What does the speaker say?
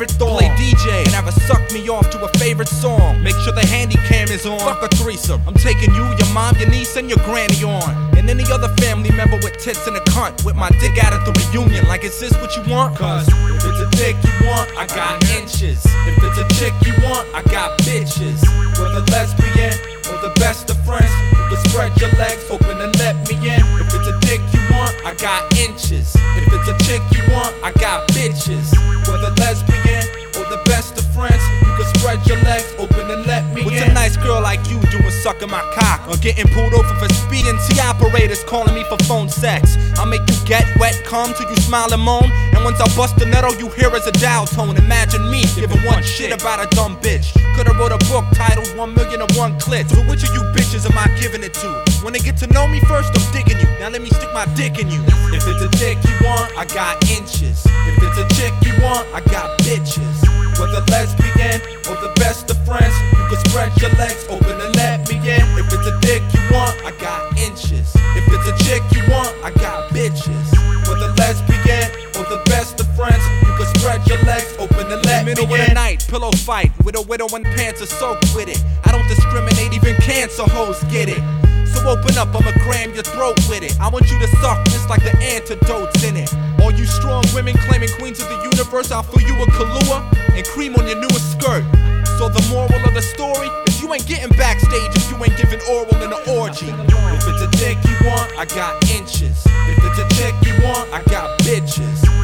favorite thong. Play DJ and have her suck me off to a favorite song. Make sure the handy cam is on. Fuck a threesome. I'm taking you, your mom, your niece, and your granny on. And any other family member with tits and a cunt. With my dick out at the reunion. Like, is this what you want? Cause if it's a dick you want, I got inches. If it's a chick you want, I got bitches. Whether lesbian or the best of friends, you can spread your legs open and let me in. If it's a dick you want, I got inches. If it's a chick you want, I got bitches. Whether lesbian or the best of friends, you can spread your legs open and let me in. What's a nice girl like you doing sucking my cock? Or getting pulled over for speeding? T operators calling me for phone sex. I'll make you get wet, come till you smile and moan. And once I bust the net, all you hear is a dial tone. Imagine me giving one shit about a dumb bitch. Could've wrote a book titled 1 Million and One Clips. So which of you bitches am I giving it to? When they get to know me first, I'm digging you. Now let me stick my dick in you. If it's a dick you want, I got inches. If it's a chick you want, I got bitches. Whether lesbian or the best of friends, you can spread your legs open and let me in. If it's a dick you want, I got inches. If it's a chick you want, I got bitches. Whether lesbian or the best of friends, you can spread your legs open and let me in. Middle of the night, pillow fight with a widow and pants are soaked with it. I don't discriminate, even cancer hoes get it. So open up, I'ma cram your throat with it. I want you to suck just like the antidotes in it. All you strong women claiming queens of the universe, I'll fill you a Kahlua and cream on your newest skirt. So the moral of the story is you ain't getting backstage if you ain't giving oral in an orgy. If it's a dick you want, I got inches. If it's a chick you want, I got bitches.